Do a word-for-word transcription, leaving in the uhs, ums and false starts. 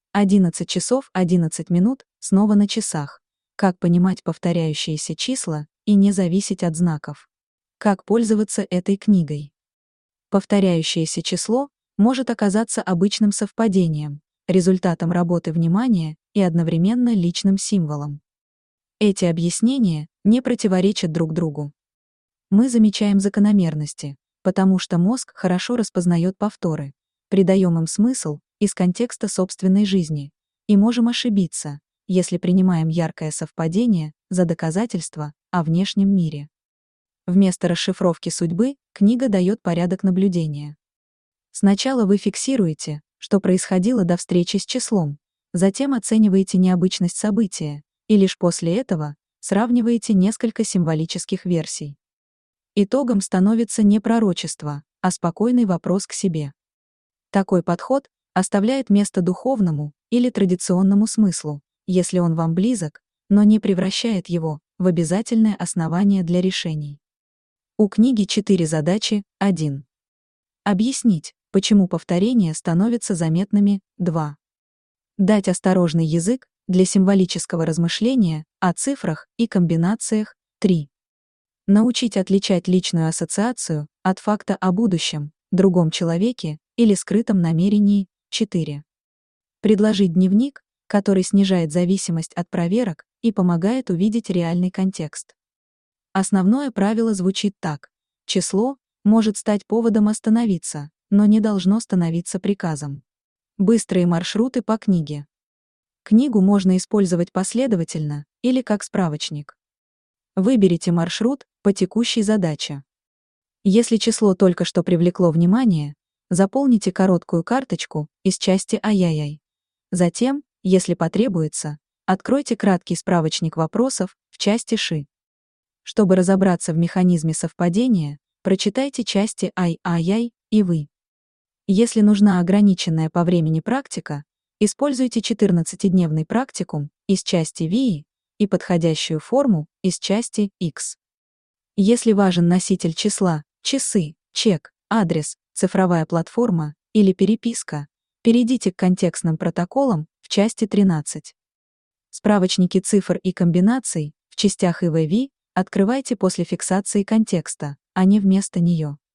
одиннадцать часов одиннадцать минут, снова на часах. Как понимать повторяющиеся числа и не зависеть от знаков? Как пользоваться этой книгой? Повторяющееся число может оказаться обычным совпадением, результатом работы внимания и одновременно личным символом. Эти объяснения не противоречат друг другу. Мы замечаем закономерности, потому что мозг хорошо распознает повторы, придаем им смысл из контекста собственной жизни, и можем ошибиться, если принимаем яркое совпадение за доказательство о внешнем мире. Вместо расшифровки судьбы книга дает порядок наблюдения. Сначала вы фиксируете, что происходило до встречи с числом, затем оцениваете необычность события, и лишь после этого сравниваете несколько символических версий. Итогом становится не пророчество, а спокойный вопрос к себе. Такой подход оставляет место духовному или традиционному смыслу, если он вам близок, но не превращает его в обязательное основание для решений. У книги четыре задачи. один. Объяснить, почему повторения становятся заметными. два. Дать осторожный язык для символического размышления о цифрах и комбинациях. три. Научить отличать личную ассоциацию от факта о будущем, другом человеке или скрытом намерении. четыре. Предложить дневник, который снижает зависимость от проверок и помогает увидеть реальный контекст. Основное правило звучит так: число может стать поводом остановиться, но не должно становиться приказом. Быстрые маршруты по книге. Книгу можно использовать последовательно или как справочник. Выберите маршрут по текущей задаче. Если число только что привлекло внимание, заполните короткую карточку из части «Ай-яй-яй». Затем, если потребуется, откройте краткий справочник вопросов в части «Ши». Чтобы разобраться в механизме совпадения, прочитайте части «Ай-ай-яй» и «Вы». Если нужна ограниченная по времени практика, используйте четырнадцатидневный практикум из части «Ви» и подходящую форму из части «Икс». Если важен носитель числа, часы, чек, адрес, цифровая платформа или переписка, перейдите к контекстным протоколам в части тринадцать. Справочники цифр и комбинаций в частях И В Ви открывайте после фиксации контекста, а не вместо нее.